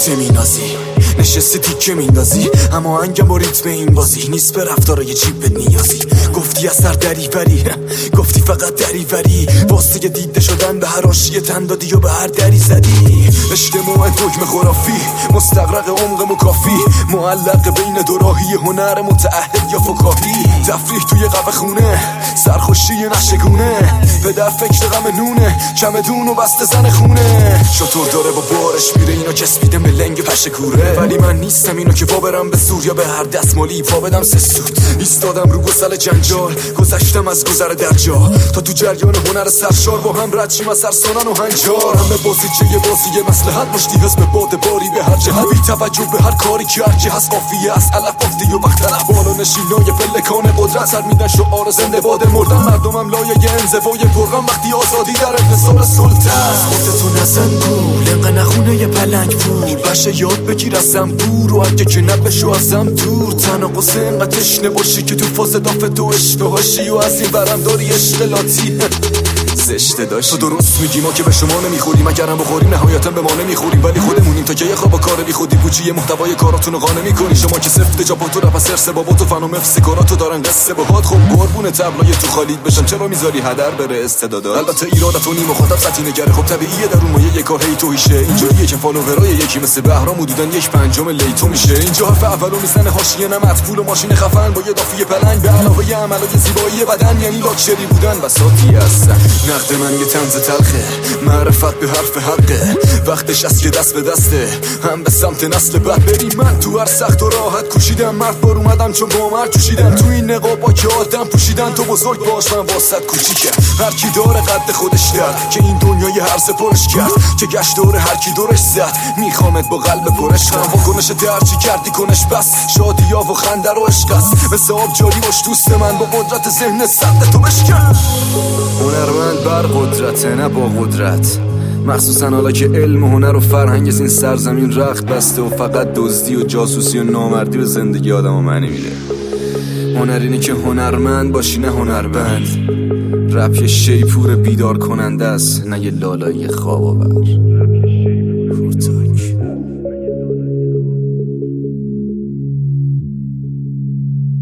تیکه مینازی، نشستی تیکه میندازی، اما انگم و ریتم این بازی نیست به رفتارای جیب نیازی. گفتی از سر دریوری، گفتی فقط دریوری، واسه دیده شدن به هر آشیه تن دادی و به هر دری زدی. اجتماع دگم خرافی، مستغرق عمق مکافی، معلق بین دو راهی، هنر متعهد یا فکاهی. تفریح توی قهوه خونه، سرخوشی نشگونه، پدر فکر غم نونه، چمدون و بسته زن خونه. شطور داره با بارش میره، اینو چسبیده به لنگ پشه کوره. ولی من نیستم اینو که برم به زور یا به هر دستمالی بدم سه سود. ایستادم رو گسل جنجال، گذشتم از گذر درجا تا تو جریان هنر سرشار با هم رد شیم از سرسانن و هنجار. همه بازی چه یه بازی مصلحت مشتی هست به باد باری به هر جهت، بی توجه به هر کاری که هرچی هست قافیه از علف بافتی و وقت طلب. بالا نشینای پلکان قدرت سر میدن شعار زنده باد مردن. مردمم لایه انزوای پرغم وقتی آزادی در انحصار سلطان. خودتو نزن گول، انقه نخونه یه پلنگ پول، بشه یاد بگیر از زنبور و اگه که نبشو ازم دور. تناقض انقه تشنه باشی که تو فاز دافه تو عشق هاشی و از این برم داری اشتلاتی زشته داشت. تو درست میگی، ما که به شما نمیخوریم، اگرم بخوریم نهایتا به ما نمیخوریم. ولی خودمونیم تا که یه خواب کار بی خودی پوچی محتوای کاراتونو قانع میکنی. شما که سفت جاپاتو رپ از سرس بابا تو فن و مفسی کاراتو دارن قصه باهات. خب قربون تبلای تو خالید بشم، چرا میذاری هدر بره استعدادا؟ البته ایرادتو نی مخاطب سطحی نگره، خب طبیعیه در اون مایه یک کار هی تو هیشه. اینجوریه که فالوورای یکی مثل بهرام حدودن 1/5 لیتو میشه. اینجا حرف اولو میزنه حاشیه نمت، پول و ماشین خفن با یه دافی پلنگ، به علاوه عملای زیبایی بدن یعنی لاکچری بودن بساطی هستن. نقد من یه طنز تلخه، معرفت به حرف حقه، وقتش از که دست به دسته هم به سمت نسل بعد بریم. من تو هر سخت و راحت کوشیدم، مرد بار اومدم چون با مرد جوشیدم. تو این نقابا که آدم پوشیدن، تو بزرگ باش من واسط کوچیکم. هر کی داره قد خودش درد که این دنیای هرزه پرش کرد، که گشت داره هر کی دورش زد. میخوامت با قلب پرش کنم، واکنش درچی کردی کنش بس. شادیا و خنده رو عشق است، مثل آب جاری باش دوست من، با قدرت ذهن سخت تو بشکن. هنرمند بر قدرت نه با قدرت، مخصوصا حالا که علم و هنر و فرهنگ از این سرزمین رخت بسته و فقط دزدی و جاسوسی و نامردی به زندگی آدم و معنی میده. هنر اینه که هنرمند باشی نه هنربند. رپ یه شیپور بیدار کننده است، نه یه لالایی خواب آور.